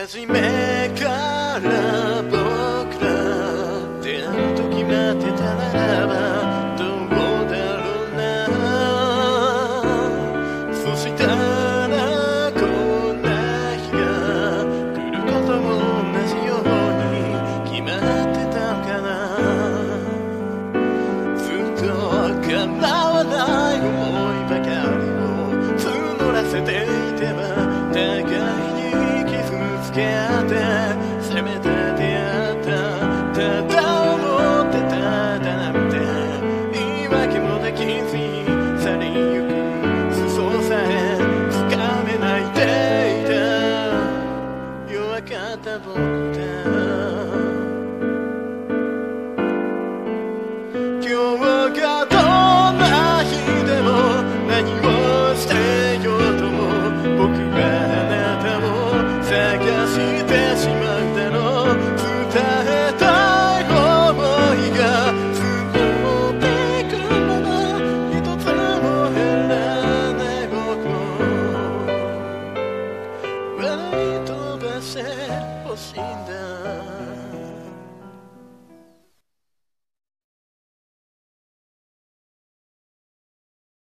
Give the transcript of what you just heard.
初めから僕ら出会うと決まってたならばどうだろうな。そしたらこんな日が来ることも同じように決まってたかな。ずっと叶わない思いばかりを募らせていては互いに傷つけ合ってせめて出会ったただ思ってただなんて言い訳もできずに去りゆく裾さえつかめないでいた弱かった僕だ。今日がどんな日でも何をしてようとも僕はあなたを探してしまうだろう。伝えたい想いが募ってくまま一つも減らない僕を笑い飛ばしてほしいんだ。